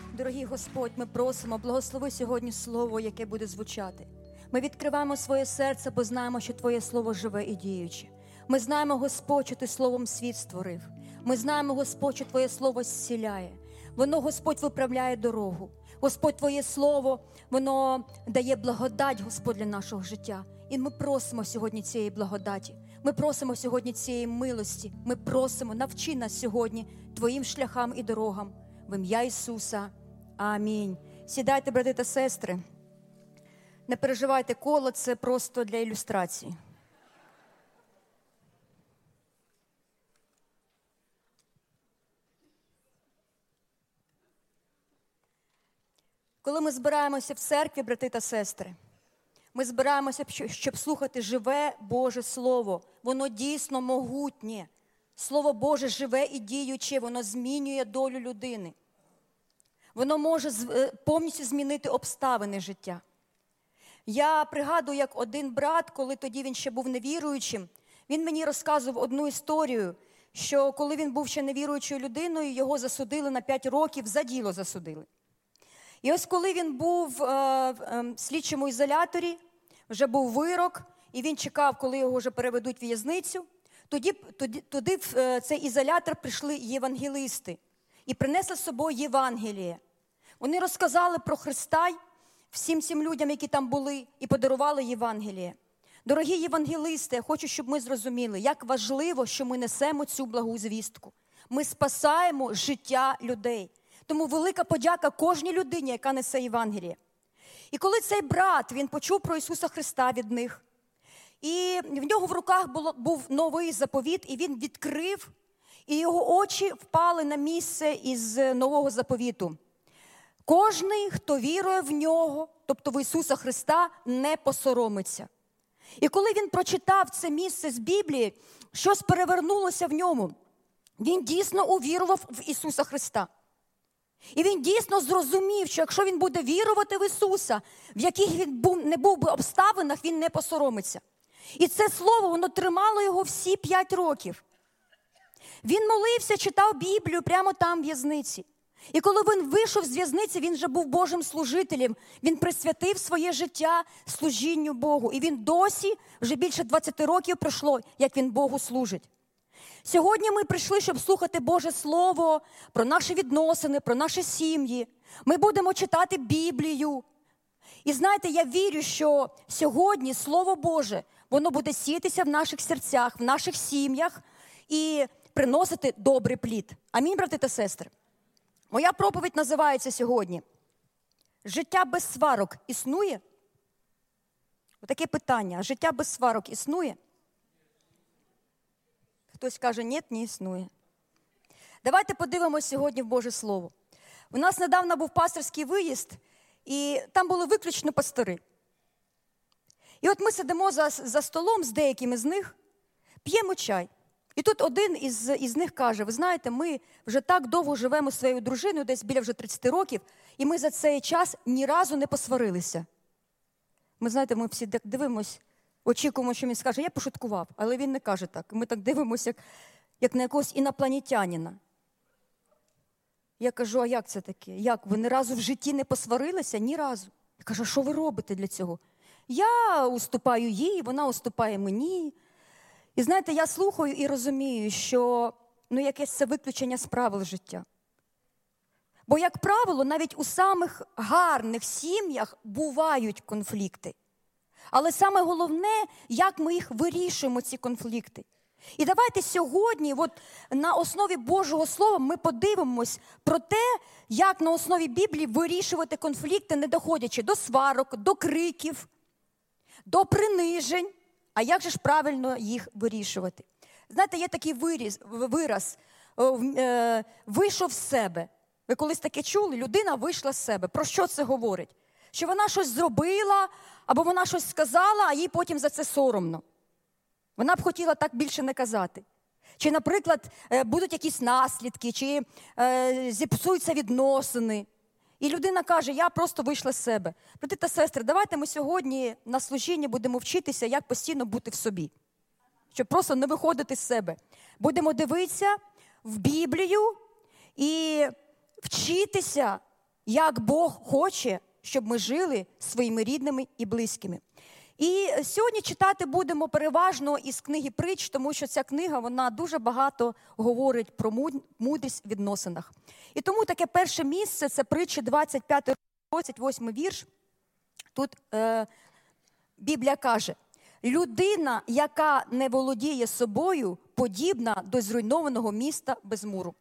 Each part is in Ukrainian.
Дорогий Господь, ми просимо, благослови сьогодні слово, яке буде звучати. Ми відкриваємо своє серце, бо знаємо, що Твоє слово живе і діюче. Ми знаємо, Господь, що Ти словом світ створив. Ми знаємо, Господь, що Твоє слово зціляє. Воно, Господь, виправляє дорогу. Господь, Твоє слово, воно дає благодать, Господь, для нашого життя. І ми просимо сьогодні цієї благодаті. Ми просимо сьогодні цієї милості. Ми просимо, навчи нас сьогодні Твоїм шляхам і дорогам. В ім'я Ісуса. Амінь. Сідайте, брати та сестри. Не переживайте, коло – це просто для ілюстрації. Коли ми збираємося в церкві, брати та сестри, ми збираємося, щоб слухати живе Боже Слово. Воно дійсно могутнє. Слово Боже живе і діюче, воно змінює долю людини. Воно може повністю змінити обставини життя. Я пригадую, як один брат, коли тоді він ще був невіруючим, він мені розказував одну історію, що коли він був ще невіруючою людиною, його засудили на 5 років, за діло засудили. І ось коли він був в слідчому ізоляторі, вже був вирок, і він чекав, коли його вже переведуть в в'язницю, туди в цей ізолятор прийшли євангелисти і принесли з собою Євангеліє. Вони розказали про Христа всім цим людям, які там були, і подарували Євангеліє. Дорогі євангелисти, я хочу, щоб ми зрозуміли, як важливо, що ми несемо цю благу звістку. Ми спасаємо життя людей. Тому велика подяка кожній людині, яка несе Євангеліє. І коли цей брат, він почув про Ісуса Христа від них, і в нього в руках був новий заповіт, і він відкрив, і його очі впали на місце із нового заповіту. Кожний, хто вірує в нього, тобто в Ісуса Христа, не посоромиться. І коли він прочитав це місце з Біблії, щось перевернулося в ньому. Він дійсно увірував в Ісуса Христа. І він дійсно зрозумів, що якщо він буде вірувати в Ісуса, в яких він не був би обставинах, він не посоромиться. І це слово, воно тримало його всі 5 років. Він молився, читав Біблію прямо там в в'язниці. І коли він вийшов з в'язниці, він вже був Божим служителем. Він присвятив своє життя служінню Богу. І він досі, вже більше 20 років пройшло, як він Богу служить. Сьогодні ми прийшли, щоб слухати Боже Слово про наші відносини, про наші сім'ї. Ми будемо читати Біблію. І знаєте, я вірю, що сьогодні Слово Боже, воно буде сіятися в наших серцях, в наших сім'ях і приносити добрий плід. Амінь, брати та сестри. Моя проповідь називається сьогодні «Життя без сварок існує?» Отаке питання. Життя без сварок існує? Хтось каже, ні, не існує. Давайте подивимося сьогодні в Боже Слово. У нас недавно був пасторський виїзд, і там були виключно пастори. І от ми сидимо за столом з деякими з них, п'ємо чай. І тут один із них каже, ви знаєте, ми вже так довго живемо зі своєю дружиною, десь біля вже 30 років, і ми за цей час ні разу не посварилися. Ми, знаєте, ми всі дивимось, очікуємо, що він скаже, я пошуткував, але він не каже так. Ми так дивимося, як на якогось інопланетянина. Я кажу, а як це таке? Як, ви ні разу в житті не посварилися? Ні разу. Я кажу, а що ви робите для цього? Я уступаю їй, вона уступає мені. І знаєте, я слухаю і розумію, що якесь це виключення з правил життя. Бо, як правило, навіть у самих гарних сім'ях бувають конфлікти. Але саме головне, як ми їх вирішуємо, ці конфлікти. І давайте сьогодні, на основі Божого Слова, ми подивимось про те, як на основі Біблії вирішувати конфлікти, не доходячи до сварок, до криків, до принижень. А як же ж правильно їх вирішувати? Знаєте, є такий вираз «вийшов з себе». Ви колись таке чули? Людина вийшла з себе. Про що це говорить? Що вона щось зробила, або вона щось сказала, а їй потім за це соромно. Вона б хотіла так більше не казати. Чи, наприклад, будуть якісь наслідки, чи зіпсуються відносини. І людина каже, я просто вийшла з себе. Брати та сестри, давайте ми сьогодні на служінні будемо вчитися, як постійно бути в собі. Щоб просто не виходити з себе. Будемо дивитися в Біблію і вчитися, як Бог хоче, щоб ми жили своїми рідними і близькими. І сьогодні читати будемо переважно із книги «Притч», тому що ця книга, вона дуже багато говорить про мудрість в відносинах. І тому таке перше місце – це Притчі 25-28 вірш. Тут Біблія каже: «Людина, яка не володіє собою, подібна до зруйнованого міста без муру».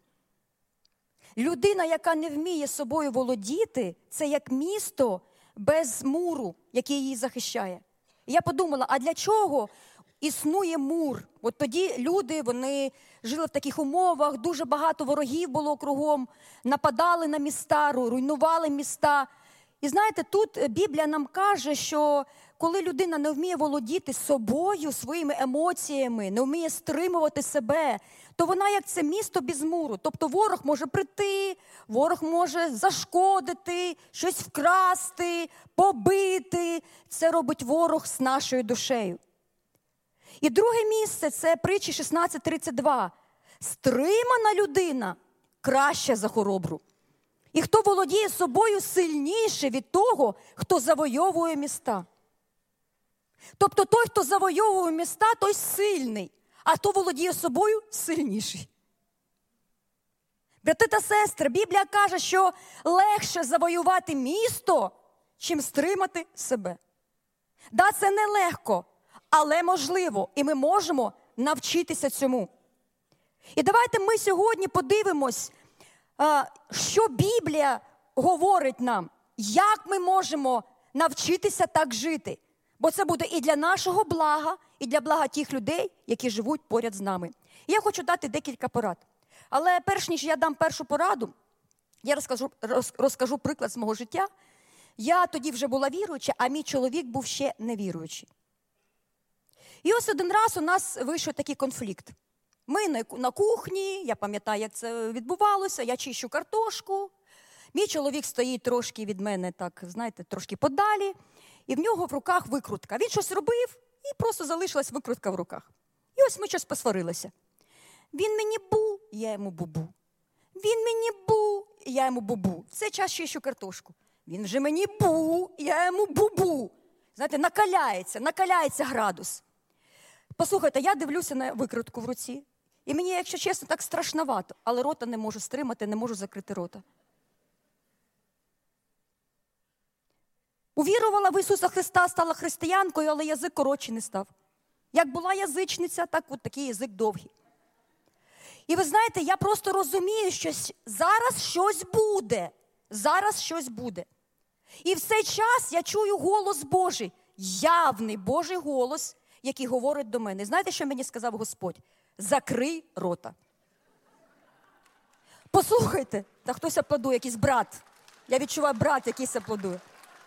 Людина, яка не вміє собою володіти, це як місто без муру, який її захищає. І я подумала, а для чого існує мур? От тоді люди, вони жили в таких умовах, дуже багато ворогів було кругом, нападали на міста, руйнували міста. І знаєте, тут Біблія нам каже, що коли людина не вміє володіти собою, своїми емоціями, не вміє стримувати себе, то вона як це місто без муру. Тобто ворог може прийти, ворог може зашкодити, щось вкрасти, побити. Це робить ворог з нашою душею. І друге місце – це Притчі 16:32. «Стримана людина краща за хоробру. І хто володіє собою, сильніше від того, хто завойовує міста». Тобто той, хто завойовує міста, той сильний, а хто володіє собою, сильніший. Брати та сестри, Біблія каже, що легше завоювати місто, чим стримати себе. Да, це нелегко, але можливо, і ми можемо навчитися цьому. І давайте ми сьогодні подивимось, що Біблія говорить нам, як ми можемо навчитися так жити. Бо це буде і для нашого блага, і для блага тих людей, які живуть поряд з нами. І я хочу дати декілька порад. Але перш ніж я дам першу пораду, я розкажу приклад з мого життя. Я тоді вже була віруюча, а мій чоловік був ще невіруючий. І ось один раз у нас вийшов такий конфлікт. Ми на кухні, я пам'ятаю, як це відбувалося, я чищу картошку. Мій чоловік стоїть трошки від мене, так, знаєте, трошки подалі. І в нього в руках викрутка. Він щось робив, і просто залишилась викрутка в руках. І ось ми щось посварилися. Він мені бу, я йому бубу. Він мені бу, я йому бубу. В цей час чищу картошку. Він же мені бу, я йому бубу. Знаєте, накаляється градус. Послухайте, я дивлюся на викрутку в руці. І мені, якщо чесно, так страшновато. Але рота не можу стримати, не можу закрити рота. Увірувала в Ісуса Христа, стала християнкою, але язик коротший не став. Як була язичниця, так от такий язик довгий. І ви знаєте, я просто розумію, що зараз щось буде. Зараз щось буде. І в цей час я чую голос Божий, явний Божий голос, який говорить до мене. Знаєте, що мені сказав Господь? Закрий рота. Послухайте, та хтось аплодує, якийсь брат. Я відчуваю, брат якийсь аплодує.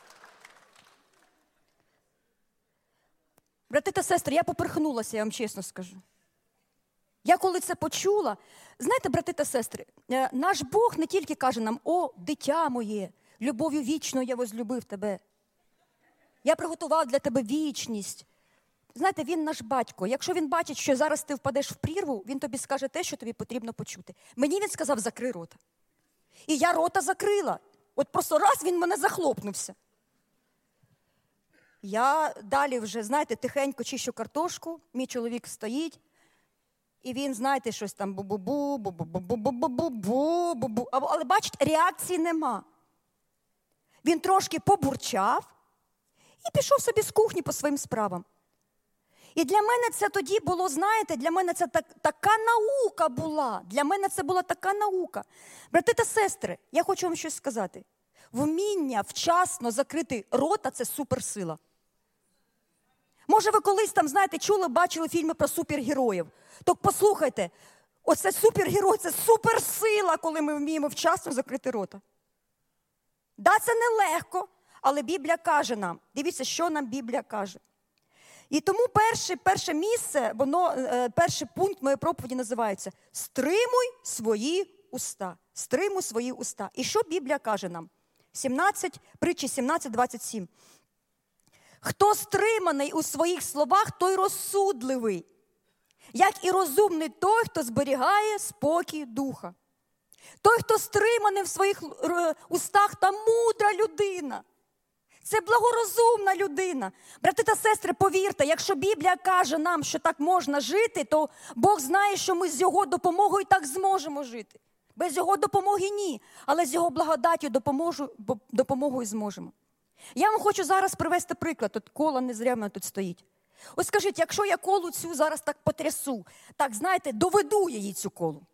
Брати та сестри, я поперхнулася, я вам чесно скажу. Я коли це почула, знаєте, брати та сестри, наш Бог не тільки каже нам: «О, дитя моє, любов'ю вічною я возлюбив тебе. Я приготував для тебе вічність». Знаєте, він наш батько. Якщо він бачить, що зараз ти впадеш в прірву, він тобі скаже те, що тобі потрібно почути. Мені він сказав: закрий рота. І я рота закрила. От просто раз він мене захлопнувся. Я далі вже, знаєте, тихенько чищу картошку, мій чоловік стоїть, і він, знаєте, щось там бу-бу-бу, бу-бу-бу-бу-бу-бу-бу. Але, бачите, реакції нема. Він трошки побурчав і пішов собі з кухні по своїм справам. І для мене це тоді було, знаєте, для мене це така наука була. Для мене це була така наука. Брати та сестри, я хочу вам щось сказати. Вміння вчасно закрити рота – це суперсила. Може, ви колись там, знаєте, чули, бачили фільми про супергероїв. Так послухайте, оце супергерой – це суперсила, коли ми вміємо вчасно закрити рота. Да, це нелегко, але Біблія каже нам. Дивіться, що нам Біблія каже. І тому перше місце, перший пункт моєї проповіді називається «Стримуй свої уста». Стримуй свої уста. І що Біблія каже нам? Притчі 17:27. «Хто стриманий у своїх словах, той розсудливий, як і розумний той, хто зберігає спокій духа». Той, хто стриманий в своїх устах, та мудра людина. Це благорозумна людина. Брати та сестри, повірте, якщо Біблія каже нам, що так можна жити, то Бог знає, що ми з Його допомогою так зможемо жити. Без Його допомоги ні, але з Його благодаттю допомогою зможемо. Я вам хочу зараз привести приклад. Тут коло не зря в мене тут стоїть. Ось скажіть, якщо я колу цю зараз так потрясу, так, знаєте, доведу її цю колу.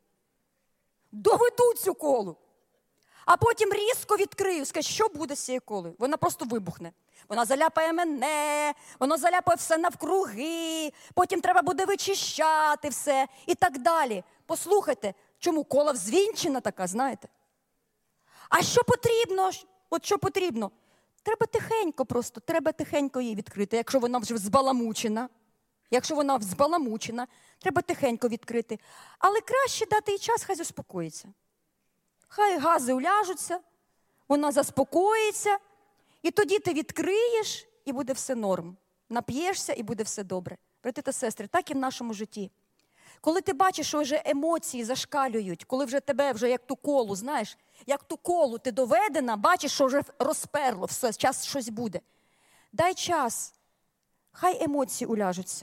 Доведу цю колу. А потім різко відкрию. Скажіть, що буде з цією колою? Вона просто вибухне. Вона заляпає мене, вона заляпає все навкруги, потім треба буде вичищати все і так далі. Послухайте, чому кола взвінчена така, знаєте? А що потрібно? От що потрібно? Треба тихенько просто, треба тихенько її відкрити, якщо вона вже взбаламучена. Якщо вона взбаламучена, треба тихенько відкрити. Але краще дати їй час, хай заспокоїться. Хай гази уляжуться, вона заспокоїться, і тоді ти відкриєш, і буде все норм. Нап'єшся, і буде все добре. Брати та сестри, так і в нашому житті. Коли ти бачиш, що вже емоції зашкалюють, коли вже тебе вже як ту колу, знаєш, як ту колу ти доведена, бачиш, що вже розперло, все, час щось буде. Дай час, хай емоції уляжуться.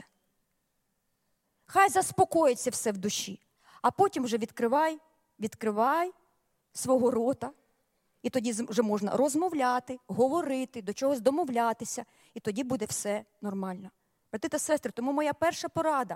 Хай заспокоїться все в душі. А потім вже відкривай свого рота. І тоді вже можна розмовляти, говорити, до чогось домовлятися. І тоді буде все нормально. Брати та сестри, тому моя перша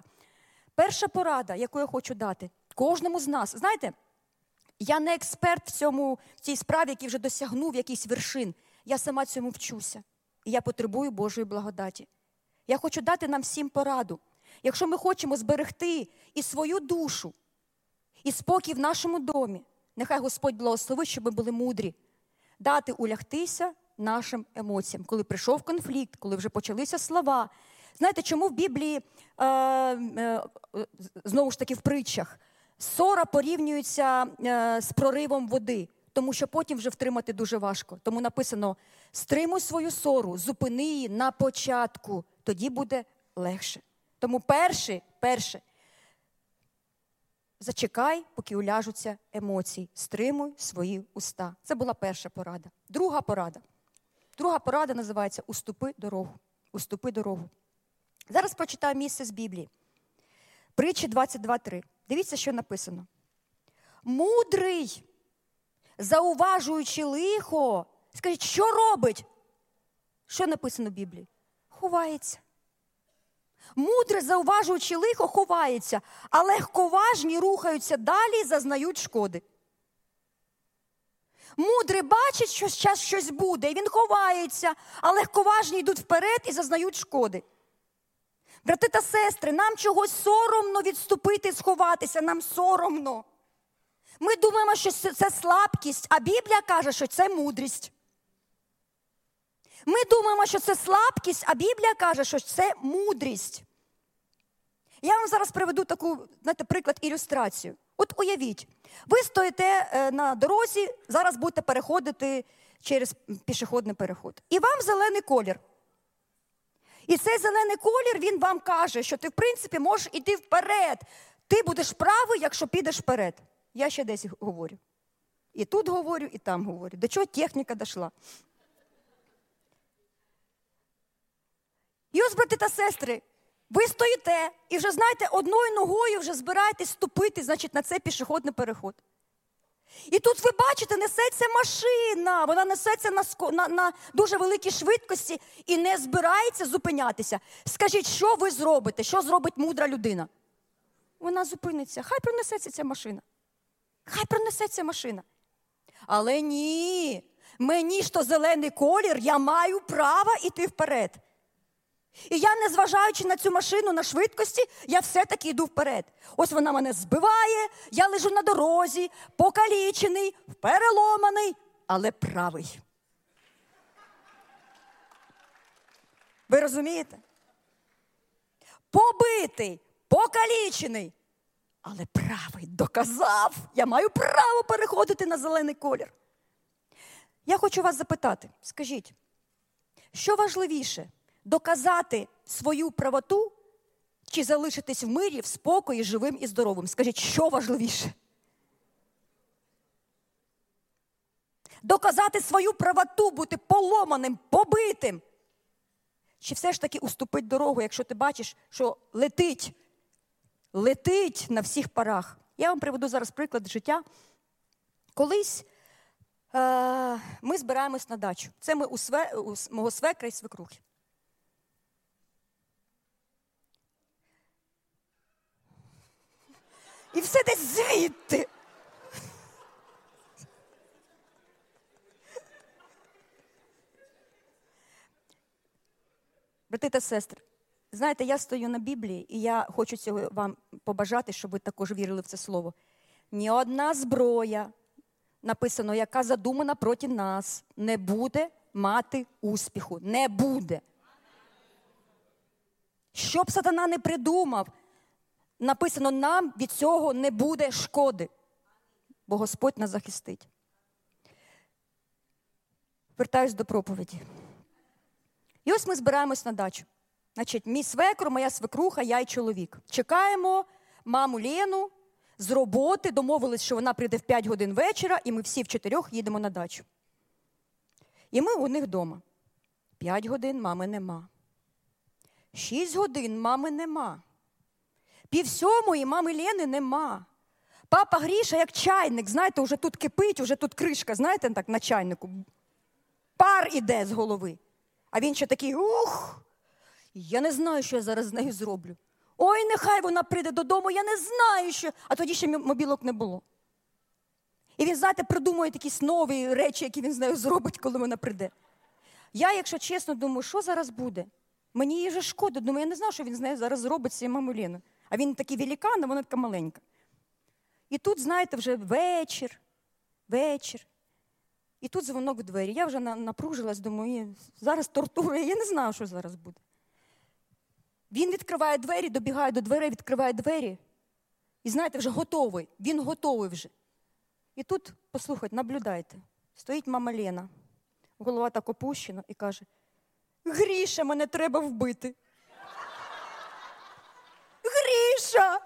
порада, яку я хочу дати кожному з нас. Знаєте, я не експерт в цій справі, який вже досягнув якийсь вершин. Я сама цьому вчуся. І я потребую Божої благодаті. Я хочу дати нам всім пораду. Якщо ми хочемо зберегти і свою душу, і спокій в нашому домі, нехай Господь благословить, щоб ми були мудрі. Дати улягтися нашим емоціям. Коли прийшов конфлікт, коли вже почалися слова. Знаєте, чому в Біблії, знову ж таки в притчах, ссора порівнюється з проривом води? Тому що потім вже втримати дуже важко. Тому написано, стримуй свою ссору, зупини її на початку, тоді буде легше. Тому перше, зачекай, поки уляжуться емоції. Стримуй свої уста. Це була перша порада. Друга порада називається «Уступи дорогу». Уступи дорогу. Зараз прочитаю місце з Біблії. Притчі 22:3. Дивіться, що написано. Мудрий, зауважуючи лихо, скажіть, що робить? Що написано в Біблії? Ховається. Мудре, зауважуючи лихо, ховається, а легковажні рухаються далі і зазнають шкоди. Мудрий бачить, що зараз щось буде, і він ховається, а легковажні йдуть вперед і зазнають шкоди. Брати та сестри, нам чогось соромно відступити, сховатися, нам соромно. Ми думаємо, що це слабкість, а Біблія каже, що це мудрість. Ми думаємо, що це слабкість, а Біблія каже, що це мудрість. Я вам зараз приведу таку, знаєте, приклад, ілюстрацію. От уявіть, ви стоїте на дорозі, зараз будете переходити через пішохідний переход. І вам зелений колір. І цей зелений колір, він вам каже, що ти, в принципі, можеш іти вперед. Ти будеш правий, якщо підеш вперед. Я ще десь говорю. І тут говорю, і там говорю. До чого техніка дійшла? І ось, брати та сестри, ви стоїте і вже, знаєте, одною ногою вже збираєтесь ступити, значить, на цей пішохідний переход. І тут ви бачите, несеться машина, вона несеться на дуже великій швидкості і не збирається зупинятися. Скажіть, що ви зробите? Що зробить мудра людина? Вона зупиниться. Хай пронесеться ця машина. Хай пронесеться машина. Але ні, мені ж то зелений колір, я маю право йти вперед. І я, незважаючи на цю машину, на швидкості, я все-таки йду вперед. Ось вона мене збиває, я лежу на дорозі, покалічений, переломаний, але правий. Ви розумієте? Побитий, покалічений, але правий, доказав. Я маю право переходити на зелений колір. Я хочу вас запитати, скажіть, що важливіше? Доказати свою правоту чи залишитись в мирі, в спокої, живим і здоровим? Скажіть, що важливіше? Доказати свою правоту, бути поломаним, побитим. Чи все ж таки уступить дорогу, якщо ти бачиш, що летить на всіх парах? Я вам приведу зараз приклад життя. Колись ми збираємось на дачу. Це ми у мого свекра і свекрухи. І все десь звідти. Брати та сестри, знаєте, я стою на Біблії, і я хочу цього вам побажати, щоб ви також вірили в це слово. Ні одна зброя, написано, яка задумана проти нас, не буде мати успіху. Не буде. Що б сатана не придумав, написано, нам від цього не буде шкоди, бо Господь нас захистить. Вертаюсь до проповіді. І ось ми збираємось на дачу. Значить, мій свекр, моя свекруха, я і чоловік. Чекаємо маму Лену з роботи, домовились, що вона прийде в 5 годин вечора, і ми всі в 4 їдемо на дачу. І ми у них вдома. 5 годин мами нема. 6 годин мами нема. 6:30 мами Лени нема. Папа Гріша, як чайник, знаєте, уже тут кипить, уже тут кришка, знаєте, так на чайнику. Пар іде з голови. А він ще такий, я не знаю, що я зараз з нею зроблю. Ой, нехай вона прийде додому, я не знаю, що. А тоді ще мобілок не було. І він, знаєте, придумує якісь нові речі, які він з нею зробить, коли вона прийде. Я, якщо чесно, думаю, що зараз буде? Мені її вже шкода. Думаю, я не знаю, що він з нею зараз зробить, з цією мамою Леною. А він такий великан, а вона така маленька. І тут, знаєте, вже вечір. І тут дзвонок в двері. Я вже напружилась, думаю, зараз тортура, я не знаю, що зараз буде. Він відкриває двері, добігає до дверей, відкриває двері. І знаєте, вже готовий. Він готовий вже. І тут, послухайте, наблюдайте. Стоїть мама Лена. Голова так опущена і каже, Гріша, мене треба вбити. Гріша!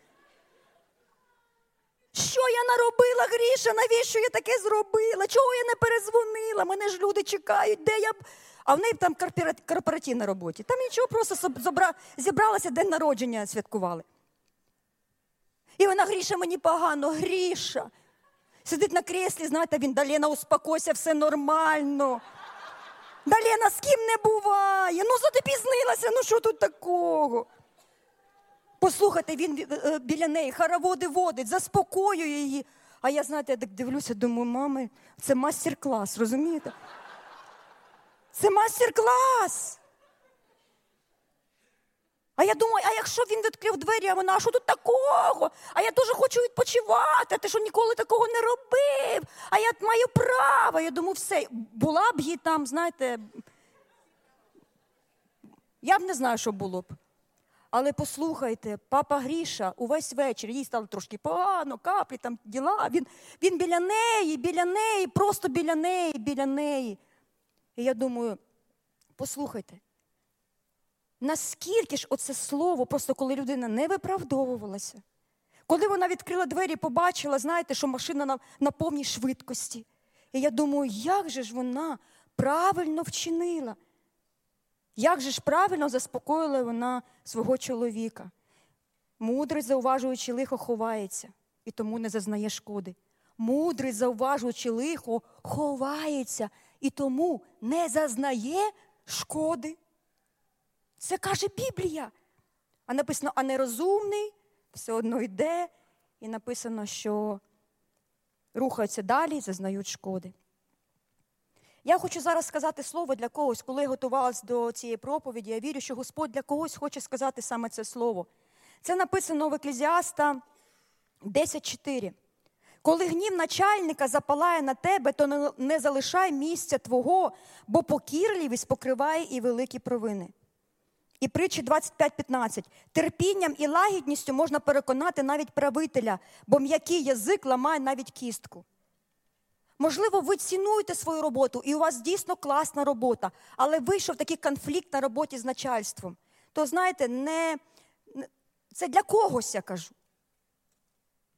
Що я наробила, Гріша? Навіщо я таке зробила? Чого я не перезвонила? Мене ж люди чекають, де я... А в неї там корпоратив на роботі. Там нічого, просто зібралася, день народження святкували. І вона, Гріша, мені погано, Гріша. Сидить на креслі, знаєте, він, да, Лена, успокойся, все нормально. Да, Лена, з ким не буває? Ну, запізнилася, ну що тут такого? Послухайте, він біля неї хороводи водить, заспокоює її. А я, знаєте, я так дивлюся, думаю, мами, це мастер-клас, розумієте? Це мастер-клас! А я думаю, а якщо він відкрив двері, а вона, а що тут такого? А я дуже хочу відпочивати, а ти що ніколи такого не робив? А я маю право. Я думаю, все, була б їй там, знаєте, я б не знаю, що було б. Але послухайте, папа Гріша увесь вечір, їй стало трошки погано, каплі, там діла. Він біля неї, просто біля неї. І я думаю, послухайте, наскільки ж оце слово, просто коли людина не виправдовувалася, коли вона відкрила двері, побачила, знаєте, що машина на повній швидкості. І я думаю, як же ж вона правильно вчинила? Як же ж правильно заспокоїла вона свого чоловіка? Мудрий, зауважуючи лихо, ховається, і тому не зазнає шкоди. Мудрий, зауважуючи лихо, ховається, і тому не зазнає шкоди. Це каже Біблія. А написано, а нерозумний все одно йде, і написано, що рухаються далі і зазнають шкоди. Я хочу зараз сказати слово для когось, коли я готувалась до цієї проповіді. Я вірю, що Господь для когось хоче сказати саме це слово. Це написано в Еклезіаста 10:4. Коли гнів начальника запалає на тебе, то не залишай місця твого, бо покірливість покриває і великі провини. І притчі 25:15. Терпінням і лагідністю можна переконати навіть правителя, бо м'який язик ламає навіть кістку. Можливо, ви цінуєте свою роботу, і у вас дійсно класна робота, але вийшов такий конфлікт на роботі з начальством. То, знаєте, це для когось, я кажу.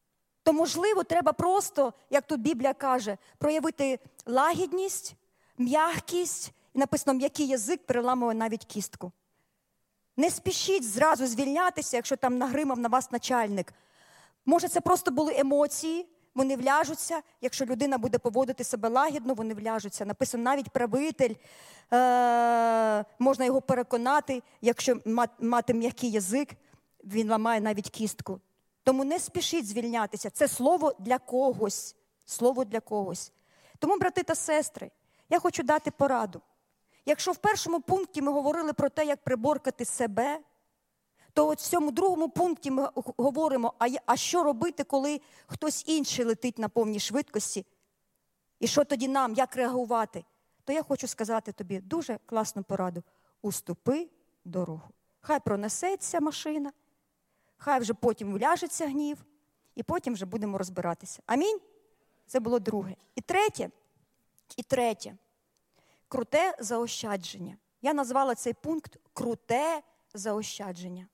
то, можливо, треба просто, як тут Біблія каже, проявити лагідність, м'якість, і написано, м'який язик переламує навіть кістку. Не спішіть зразу звільнятися, якщо там нагримав на вас начальник. Може, це просто були емоції, вони вляжуться. Якщо людина буде поводити себе лагідно, вони вляжуться. Написано, навіть правитель, можна його переконати, якщо мати м'який язик, він ламає навіть кістку. Тому не спішіть звільнятися. Це слово для когось. Слово для когось. Тому, брати та сестри, я хочу дати пораду. Якщо в першому пункті ми говорили про те, як приборкати себе, то от в цьому другому пункті ми говоримо, а що робити, коли хтось інший летить на повній швидкості? І що тоді нам, як реагувати? То я хочу сказати тобі дуже класну пораду. Уступи дорогу. Хай пронесеться машина, хай вже потім вляжеться гнів, і потім вже будемо розбиратися. Амінь? Це було друге. І третє. Круте заощадження. Я назвала цей пункт «Круте заощадження».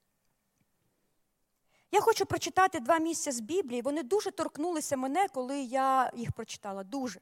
Я хочу прочитати 2 місця з Біблії. Вони дуже торкнулися мене, коли я їх прочитала. Дуже.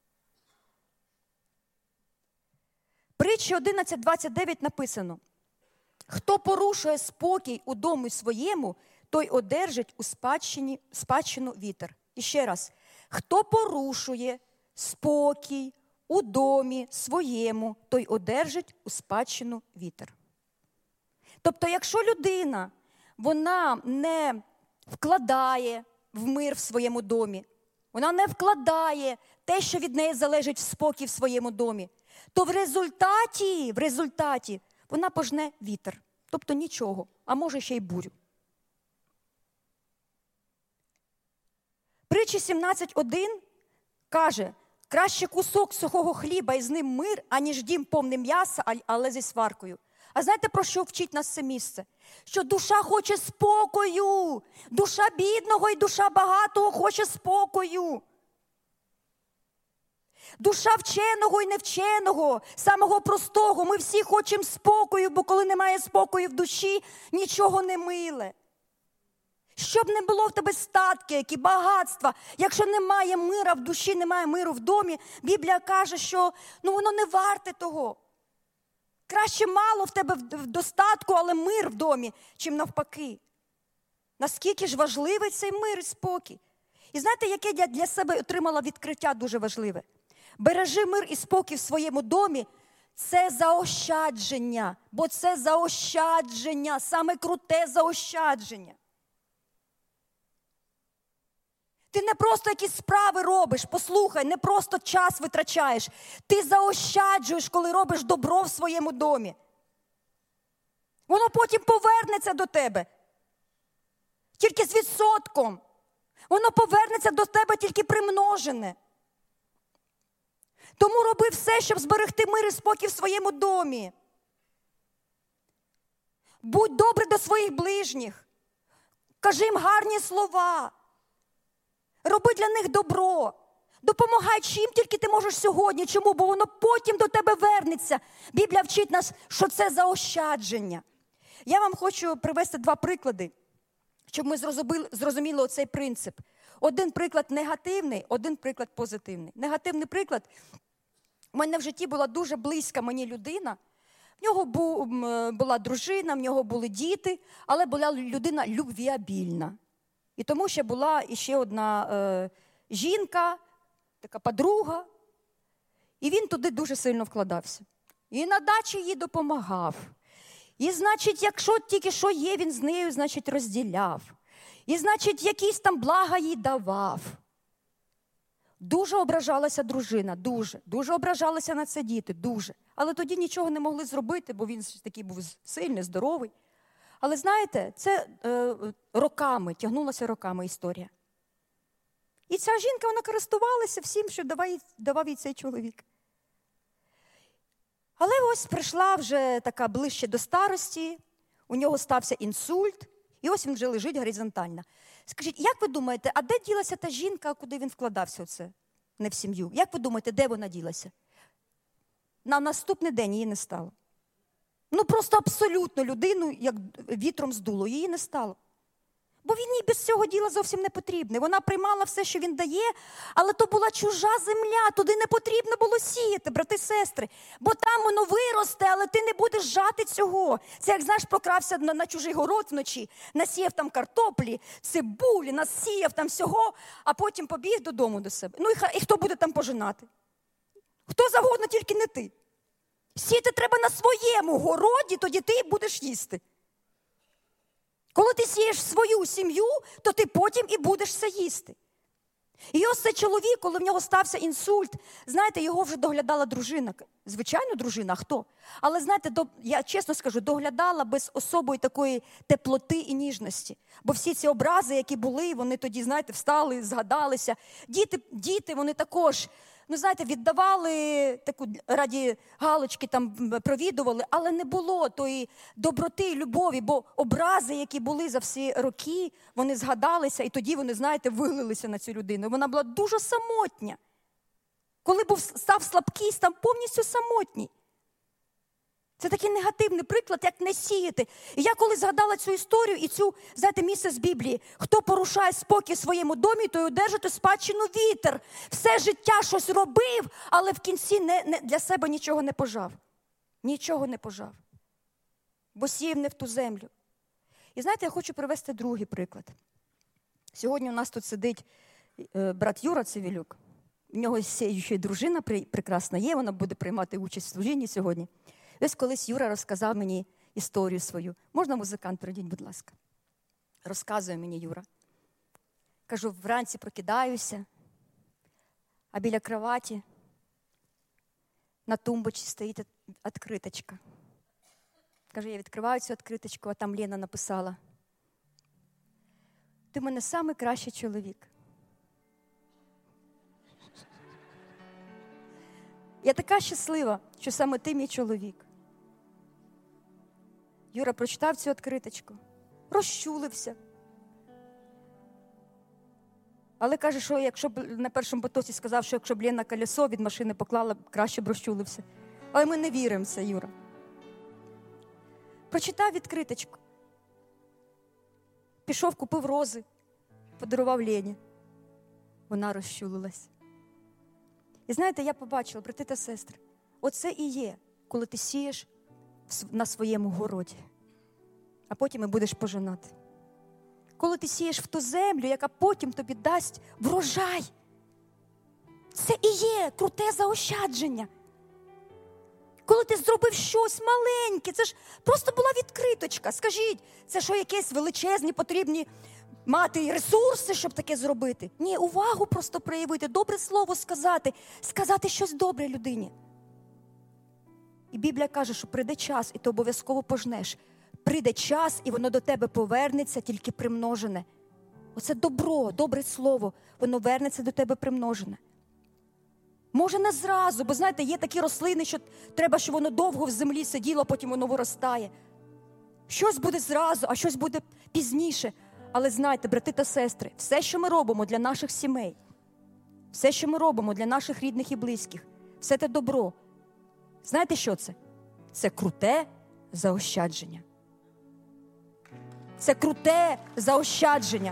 Притчі 11:29 написано: «Хто порушує спокій у домі своєму, той одержить у спадщину вітер». І ще раз. Хто порушує спокій у домі своєму, той одержить у спадщину вітер. Тобто, якщо людина, вона не вкладає в мир в своєму домі, вона не вкладає те, що від неї залежить в спокій в своєму домі, то в результаті вона пожне вітер. Тобто нічого, а може ще й бурю. Притчі 17:1 каже: «Краще кусок сухого хліба і з ним мир, аніж дім повний м'яса, але зі сваркою». А знаєте, про що вчить нас це місце? Що душа хоче спокою. Душа бідного і душа багатого хоче спокою. Душа вченого і невченого, самого простого. Ми всі хочемо спокою, бо коли немає спокою в душі, нічого не миле. Щоб не було в тебе статки, які багатства, якщо немає мира в душі, немає миру в домі, Біблія каже, що воно не варте того. Краще мало в тебе в достатку, але мир в домі, чим навпаки. Наскільки ж важливий цей мир і спокій. І знаєте, яке я для себе отримала відкриття дуже важливе? Бережи мир і спокій в своєму домі – це заощадження. Бо це заощадження, саме круте заощадження. Ти не просто якісь справи робиш, послухай, не просто час витрачаєш. Ти заощаджуєш, коли робиш добро в своєму домі. Воно потім повернеться до тебе. Тільки з відсотком. Воно повернеться до тебе тільки примножене. Тому роби все, щоб зберегти мир і спокій в своєму домі. Будь добрий до своїх ближніх. Кажи їм гарні слова. Роби для них добро. Допомагай чим тільки ти можеш сьогодні. Чому? Бо воно потім до тебе вернеться. Біблія вчить нас, що це заощадження. Я вам хочу привести 2 приклади, щоб ми зрозуміли оцей принцип. Один приклад негативний, один приклад позитивний. Негативний приклад. У мене в житті була дуже близька мені людина. В нього була дружина, в нього були діти, але була людина любвіабільна. І тому ще була іще одна жінка, така подруга. І він туди дуже сильно вкладався. І на дачі їй допомагав. І, значить, якщо тільки що є, він з нею, значить, розділяв. І, значить, якісь там блага їй давав. Дуже ображалася дружина, дуже. Дуже ображалися на це діти, дуже. Але тоді нічого не могли зробити, бо він такий був сильний, здоровий. Але знаєте, це тягнулася роками історія. І ця жінка, вона користувалася всім, що давав їй цей чоловік. Але ось прийшла вже така ближче до старості, у нього стався інсульт, і ось він вже лежить горизонтально. Скажіть, як ви думаєте, а де ділася та жінка, куди він вкладався оце, не в сім'ю? Як ви думаєте, де вона ділася? На наступний день її не стало. Просто абсолютно людину, як вітром здуло, її не стало. Бо він їй без цього діла зовсім не потрібне. Вона приймала все, що він дає, але то була чужа земля, туди не потрібно було сіяти, брати, сестри. Бо там воно виросте, але ти не будеш жати цього. Це, як, знаєш, прокрався на чужий город вночі, насіяв там картоплі, цибулі, насіяв там всього, а потім побіг додому до себе. Ну і хто буде там пожинати? Хто завгодно, тільки не ти. Сіяти треба на своєму городі, тоді ти будеш їсти. Коли ти сієш свою сім'ю, то ти потім і будеш це їсти. І ось цей чоловік, коли в нього стався інсульт, знаєте, його вже доглядала дружина. Звичайно, дружина, а хто? Але, знаєте, я чесно скажу, доглядала без особої такої теплоти і ніжності. Бо всі ці образи, які були, вони тоді, знаєте, встали, згадалися. Діти, вони також, ну, знаєте, віддавали таку раді галочки, там провідували, але не було тої доброти і любові, бо образи, які були за всі роки, вони згадалися, і тоді вони, знаєте, вилилися на цю людину. Вона була дуже самотня. Коли став слабкий, став повністю самотній. Це такий негативний приклад, як не сіяти. І я коли згадала цю історію і цю, знаєте, місце з Біблії, хто порушає спокій в своєму домі, той одержить у спадщину вітер. Все життя щось робив, але в кінці для себе нічого не пожав. Нічого не пожав. Бо сіяв не в ту землю. І знаєте, я хочу привести другий приклад. Сьогодні у нас тут сидить брат Юра Цивілюк. В нього ще й дружина прекрасна є, вона буде приймати участь в служінні сьогодні. Ось колись Юра розказав мені історію свою. Можна, музикант, прийдіть, будь ласка. Розказує мені Юра. Кажу, вранці прокидаюся, а біля кроваті на тумбочці стоїть відкриточка. Каже, я відкриваю цю відкриточку, а там Лена написала: ти в мене найкращий чоловік. Я така щаслива, що саме ти мій чоловік. Юра прочитав цю відкриточку, розчулився. Але каже, що якщо б на першому потоці сказав, що якщо б Лена колесо від машини поклала, краще б розчулився. Але ми не віримо в це, Юра. Прочитав відкриточку. Пішов, купив рози, подарував Лені. Вона розчулилась. І знаєте, я побачила, брати та сестри, оце і є, коли ти сієш на своєму городі, а потім і будеш пожинати. Коли ти сієш в ту землю, яка потім тобі дасть врожай. Це і є круте заощадження. Коли ти зробив щось маленьке, це ж просто була відкриточка. Скажіть, це що, якісь величезні потрібні мати ресурси, щоб таке зробити? Ні, увагу просто проявити, добре слово сказати щось добре людині. І Біблія каже, що прийде час, і ти обов'язково пожнеш. Прийде час, і воно до тебе повернеться, тільки примножене. Оце добро, добре слово, воно вернеться до тебе примножене. Може не зразу, бо знаєте, є такі рослини, що треба, щоб воно довго в землі сиділо, потім воно виростає. Щось буде зразу, а щось буде пізніше. Але знайте, брати та сестри, все, що ми робимо для наших сімей, все, що ми робимо для наших рідних і близьких, все те добро. Знаєте, що це? Це круте заощадження. Це круте заощадження.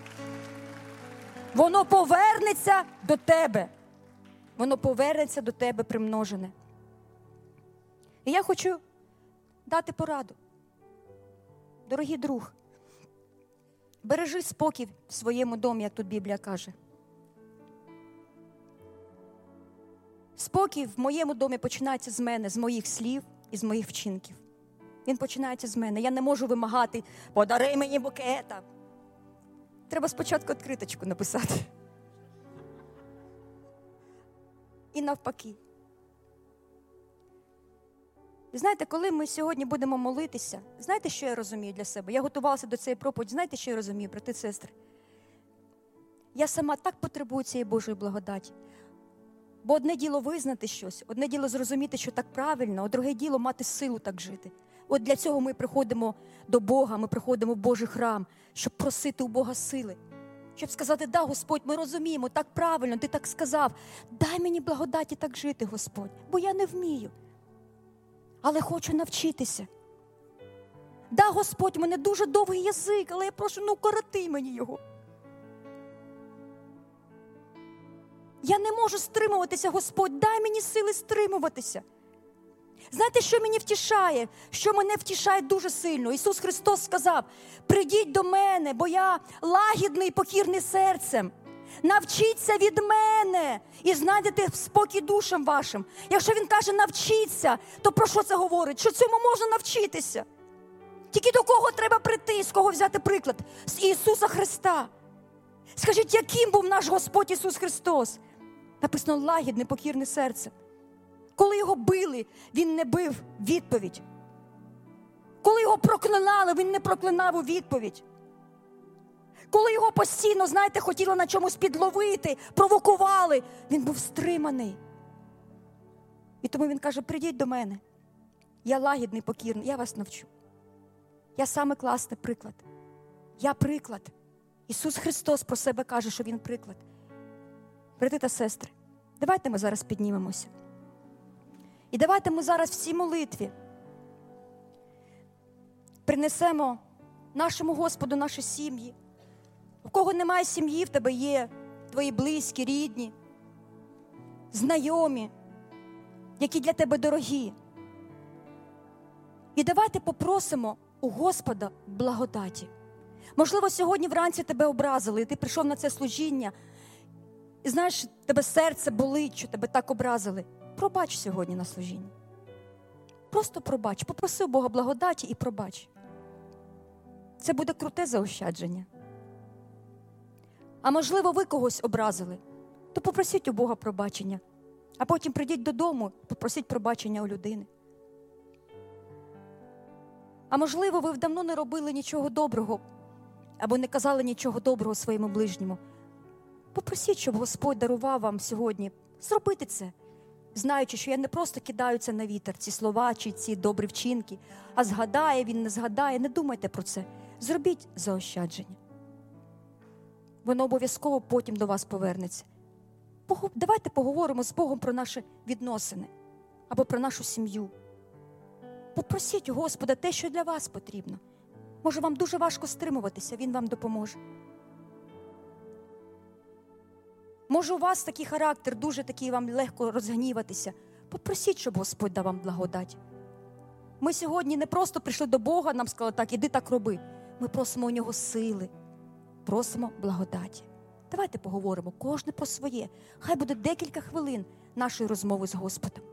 Воно повернеться до тебе. Воно повернеться до тебе примножене. І я хочу дати пораду. Дорогий друг, бережи спокій в своєму домі, як тут Біблія каже. Спокій в моєму домі починається з мене, з моїх слів і з моїх вчинків. Він починається з мене. Я не можу вимагати: подари мені букета. Треба спочатку відкриточку написати. І навпаки. І знаєте, коли ми сьогодні будемо молитися, знаєте, що я розумію для себе? Я готувалася до цієї проповіді, знаєте, що я розумію, брати і сестри? Я сама так потребую цієї Божої благодаті. Бо одне діло визнати щось, одне діло зрозуміти, що так правильно, а друге діло мати силу так жити. От для цього ми приходимо до Бога, ми приходимо в Божий храм, щоб просити у Бога сили. Щоб сказати: да, Господь, ми розуміємо, так правильно, ти так сказав. Дай мені благодаті так жити, Господь, бо я не вмію. Але хочу навчитися. Да, Господь, у мене дуже довгий язик, але я прошу, короти мені його. Я не можу стримуватися, Господь, дай мені сили стримуватися. Знаєте, що мені втішає? Що мене втішає дуже сильно? Ісус Христос сказав: прийдіть до мене, бо я лагідний, покірний серцем. Навчіться від мене і знайдете спокій душам вашим. Якщо Він каже навчіться, то про що це говорить? Що цьому можна навчитися? Тільки до кого треба прийти, з кого взяти приклад? З Ісуса Христа. Скажіть, яким був наш Господь Ісус Христос? Написано: лагідне, покірне серце. Коли його били, він не бив відповідь. Коли його проклинали, він не проклинав у відповідь. Коли його постійно, хотіли на чомусь підловити, провокували, він був стриманий. І тому він каже: прийдіть до мене. Я лагідний, покірний, я вас навчу. Я саме класний приклад. Я приклад. Ісус Христос про себе каже, що Він приклад. Брати та сестри, давайте ми зараз піднімемося. І давайте ми зараз в цій молитві принесемо нашому Господу наші сім'ї. У кого немає сім'ї, в тебе є твої близькі, рідні, знайомі, які для тебе дорогі. І давайте попросимо у Господа благодаті. Можливо, сьогодні вранці тебе образили, і ти прийшов на це служіння, і знаєш, тебе серце болить, що тебе так образили. Пробач сьогодні на служінні. Просто пробач. Попроси у Бога благодаті і пробач. Це буде круте заощадження. А можливо, ви когось образили, то попросіть у Бога пробачення. А потім прийдіть додому, попросіть пробачення у людини. А можливо, ви давно не робили нічого доброго, або не казали нічого доброго своєму ближньому. Попросіть, щоб Господь дарував вам сьогодні зробити це, знаючи, що я не просто кидаю це на вітер, ці слова чи ці добрі вчинки, а згадає він, не згадає, не думайте про це. Зробіть заощадження. Воно обов'язково потім до вас повернеться. Давайте поговоримо з Богом про наші відносини або про нашу сім'ю. Попросіть у Господа те, що для вас потрібно. Може, вам дуже важко стримуватися, Він вам допоможе. Може, у вас такий характер, дуже такий, вам легко розгніватися. Попросіть, щоб Господь дав вам благодать. Ми сьогодні не просто прийшли до Бога, нам сказали: так, іди так роби. Ми просимо у Нього сили, просимо благодаті. Давайте поговоримо, кожне про своє. Хай буде декілька хвилин нашої розмови з Господом.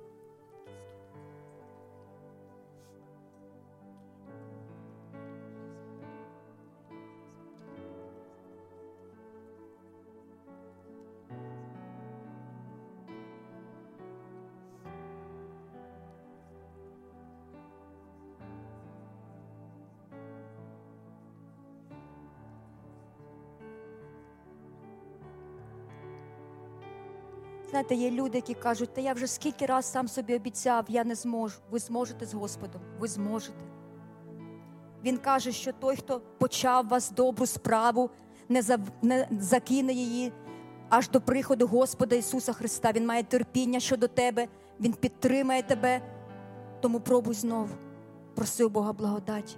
Знаєте, є люди, які кажуть: та я вже скільки раз сам собі обіцяв, я не зможу. Ви зможете з Господом, ви зможете. Він каже, що той, хто почав вас добру справу, не закине її аж до приходу Господа Ісуса Христа. Він має терпіння щодо тебе, Він підтримає тебе. Тому пробуй знову, проси у Бога благодаті.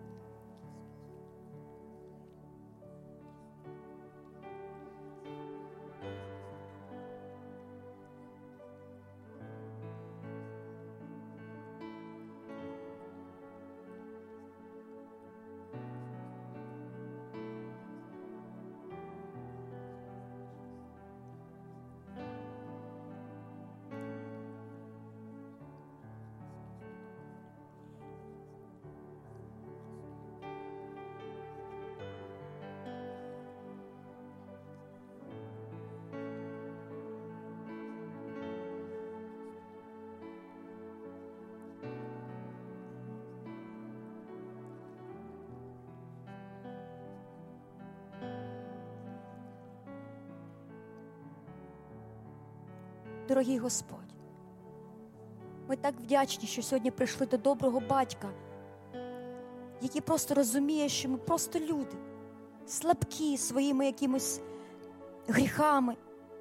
Дорогий Господь, ми так вдячні, що сьогодні прийшли до доброго батька, який просто розуміє, що ми просто люди, слабкі своїми якимось гріхами.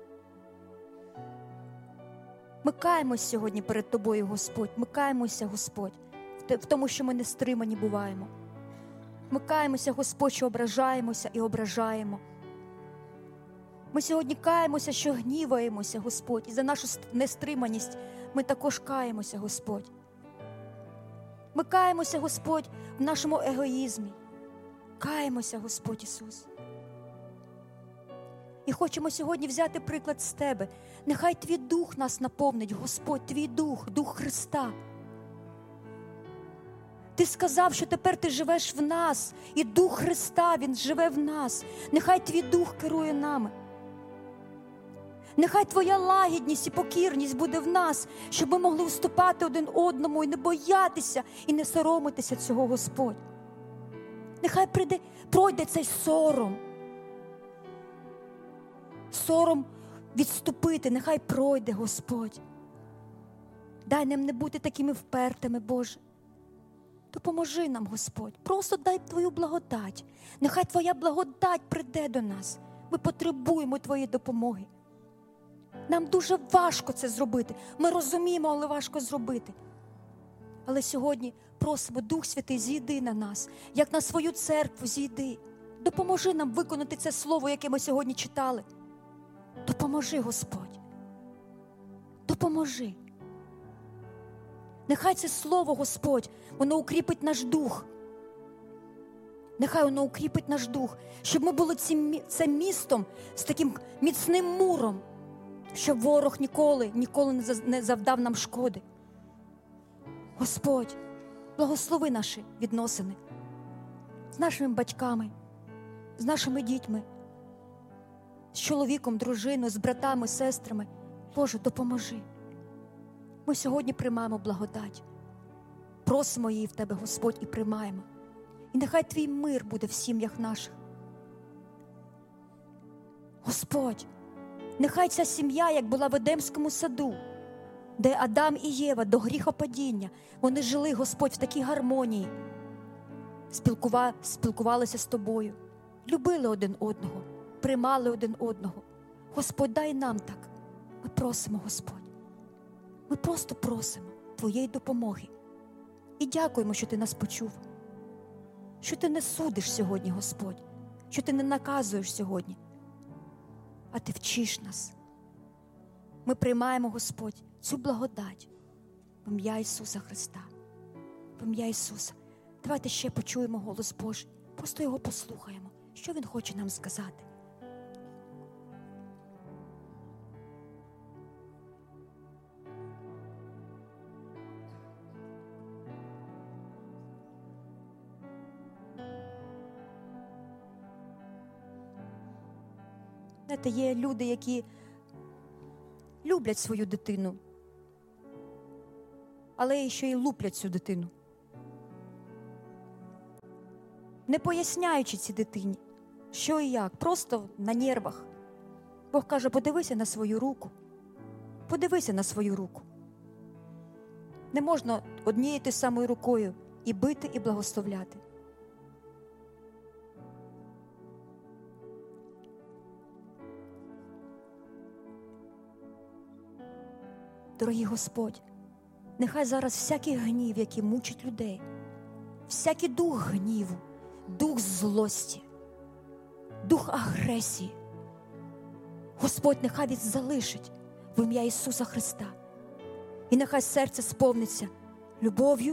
Ми каємось сьогодні перед Тобою, Господь, ми каємося, Господь, в тому, що ми не стримані буваємо. Ми каємося, Господь, що ображаємося і ображаємо. Ми сьогодні каємося, що гніваємося, Господь. І за нашу нестриманість ми також каємося, Господь. Ми каємося, Господь, в нашому егоїзмі. Каємося, Господь Ісус. І хочемо сьогодні взяти приклад з Тебе. Нехай Твій Дух нас наповнить, Господь, Твій Дух, Дух Христа. Ти сказав, що тепер Ти живеш в нас, і Дух Христа, Він живе в нас. Нехай Твій Дух керує нами. Нехай Твоя лагідність і покірність буде в нас, щоб ми могли уступати один одному і не боятися, і не соромитися цього, Господь. Нехай пройде цей сором. Сором відступити, нехай пройде, Господь. Дай нам не бути такими впертими, Боже. Допоможи нам, Господь. Просто дай Твою благодать. Нехай Твоя благодать прийде до нас. Ми потребуємо Твоєї допомоги. Нам дуже важко це зробити. Ми розуміємо, але важко зробити. Але сьогодні просимо, Дух Святий, зійди на нас, як на свою церкву зійди. Допоможи нам виконати це слово, яке ми сьогодні читали. Допоможи, Господь. Допоможи. Нехай це слово, Господь, воно укріпить наш дух. Нехай воно укріпить наш дух, щоб ми були цим містом з таким міцним муром, щоб ворог ніколи не завдав нам шкоди. Господь, благослови наші відносини з нашими батьками, з нашими дітьми, з чоловіком, дружиною, з братами, сестрами. Боже, допоможи. Ми сьогодні приймаємо благодать. Просимо її в Тебе, Господь, і приймаємо. І нехай Твій мир буде в сім'ях наших. Господь, нехай ця сім'я, як була в Едемському саду, де Адам і Єва до гріхопадіння, вони жили, Господь, в такій гармонії, спілкувалися з Тобою, любили один одного, приймали один одного. Господь, дай нам так. Ми просимо, Господь. Ми просто просимо Твоєї допомоги. І дякуємо, що Ти нас почув. Що Ти не судиш сьогодні, Господь. Що Ти не наказуєш сьогодні. А Ти вчиш нас. Ми приймаємо, Господь, цю благодать в ім'я Ісуса Христа. В ім'я Ісуса. Давайте ще почуємо голос Божий. Просто Його послухаємо. Що Він хоче нам сказати. Знаєте, є люди, які люблять свою дитину, але ще й луплять цю дитину. Не поясняючи цій дитині, що і як, просто на нервах. Бог каже, подивися на свою руку. Подивися на свою руку. Не можна однією тією самою рукою і бити, і благословляти. Дорогий Господь, нехай зараз всякий гнів, який мучить людей, всякий дух гніву, дух злості, дух агресії, Господь, нехай він залишить в ім'я Ісуса Христа. І нехай серце сповниться любов'ю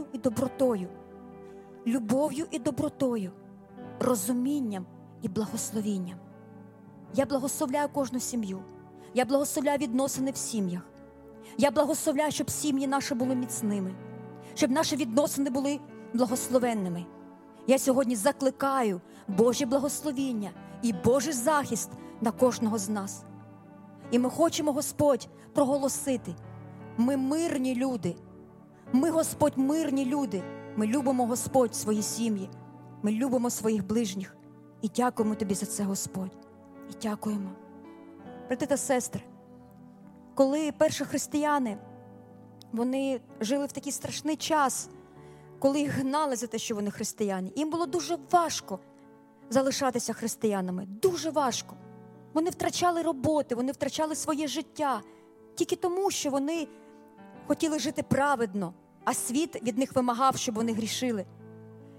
і добротою, розумінням і благословінням. Я благословляю кожну сім'ю, я благословляю відносини в сім'ях. Я благословляю, щоб сім'ї наші були міцними, щоб наші відносини були благословенними. Я сьогодні закликаю Божє благословіння і Божий захист на кожного з нас. І ми хочемо, Господь, проголосити. Ми мирні люди. Ми, Господь, мирні люди. Ми любимо, Господь, свої сім'ї. Ми любимо своїх ближніх. І дякуємо Тобі за це, Господь. І дякуємо. Брати та сестри, коли перші християни, вони жили в такий страшний час, коли їх гнали за те, що вони християни, їм було дуже важко залишатися християнами. Дуже важко. Вони втрачали роботи, вони втрачали своє життя. Тільки тому, що вони хотіли жити праведно, а світ від них вимагав, щоб вони грішили.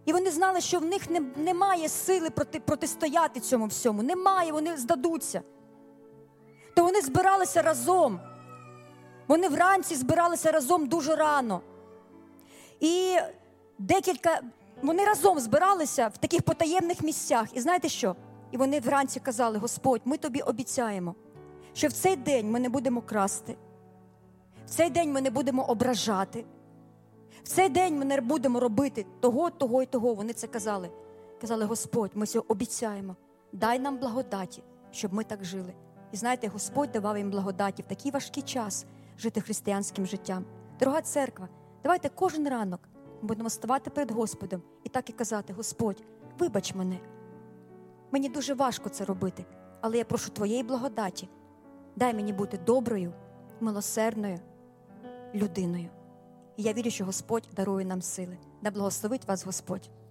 І вони знали, що в них немає сили протистояти цьому всьому. Немає, вони здадуться. То вони збиралися разом. Вони вранці збиралися разом дуже рано. І вони разом збиралися в таких потаємних місцях. І знаєте що? І вони вранці казали: Господь, ми тобі обіцяємо, що в цей день ми не будемо красти, в цей день ми не будемо ображати, в цей день ми не будемо робити того, того і того. Вони це казали. Казали: Господь, ми цього обіцяємо, дай нам благодаті, щоб ми так жили. І знаєте, Господь давав їм благодаті в такий важкий час жити християнським життям. Дорога церква, давайте кожен ранок будемо ставати перед Господом і так і казати: Господь, вибач мене. Мені дуже важко це робити, але я прошу Твоєї благодаті. Дай мені бути доброю, милосердною людиною. І я вірю, що Господь дарує нам сили. Да благословить вас Господь.